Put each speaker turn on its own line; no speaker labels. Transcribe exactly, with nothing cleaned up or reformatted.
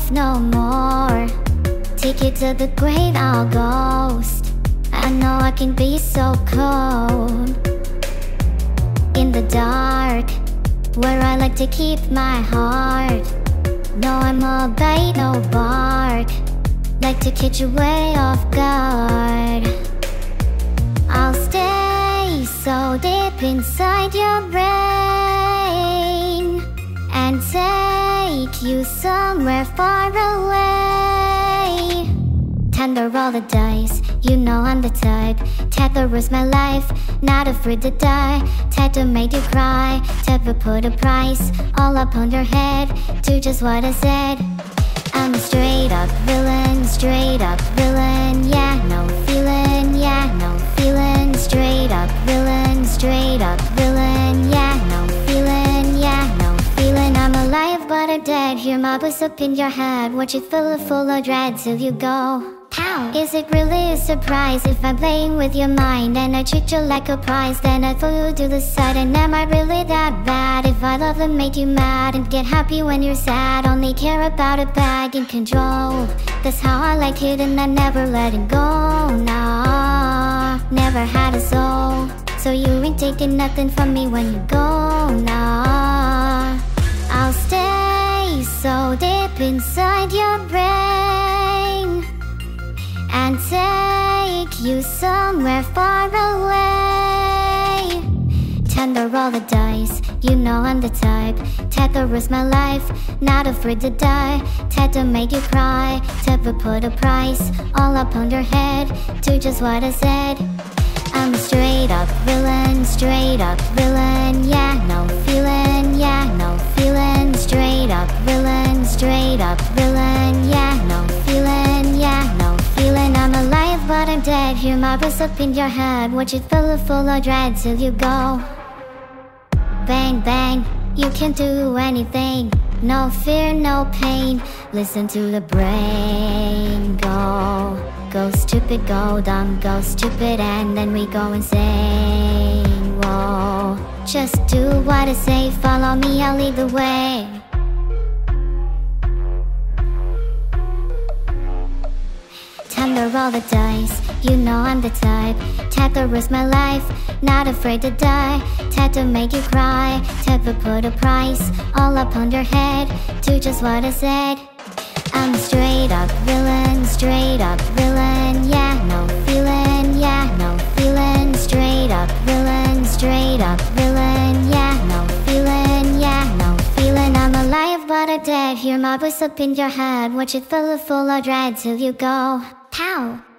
life no more. Take it to the grave, I'll ghost. I know I can be so cold in the dark, where I like to keep my heart. No, I'm a bite, no bark. Like to catch you way off guard. I'll stay so deep inside your brain and take you somewhere far away. Tender roll the dice, you know I'm the type. Type to risk my life, not afraid to die. Type to make you cry, type to put a price all up on your head. Do just what I said. I'm a straight up villain, straight up villain. Yeah, no feeling, yeah, no feeling. Straight up villain, straight up villain. Yeah, no feeling, yeah, no feeling. I'm alive but I'm dead. Hear my voice up in your head. Watch it fill full of dread till you go. How? Is it really a surprise if I'm playing with your mind and I treat you like a prize? Then I throw you to the side. And am I really that bad if I love and make you mad and get happy when you're sad? Only care about a bag and control. That's how I like it and I'm never letting go. Nah, never had a soul, so you ain't taking nothing from me when you go. Nah, I'll stay so deep inside your brain and take you somewhere far away. Tender roll the dice, you know I'm the type. Type to risk my life, not afraid to die. Type to make you cry, type to put a price all up on your head. Do just what I said. I'm a straight up villain, straight up villain. Yeah, no feeling, yeah, no feeling. Straight up villain, straight up villain. Yeah, no feeling, yeah, no feeling. I'm alive but I'm dead. Hear my voice up in your head. Watch it fill full of dread till you go. Bang, bang, you can do anything. No fear, no pain. Listen to the brain go. Go stupid, go dumb, go stupid, and then we go insane. Whoa, just do what I say. Follow me, I'll lead the way. Time to roll the dice, you know I'm the type. Type to risk my life, not afraid to die. Type to make you cry, type to put a price all up on your head. Do just what I said. I'm a straight up villain, straight up villain. Yeah, no feeling, yeah, no feeling. Straight up villain, straight up villain. Yeah, no feeling, yeah, no feeling. I'm alive but I'm dead. Hear my voice up in your head. Watch it fill full of dread till you go. Pow!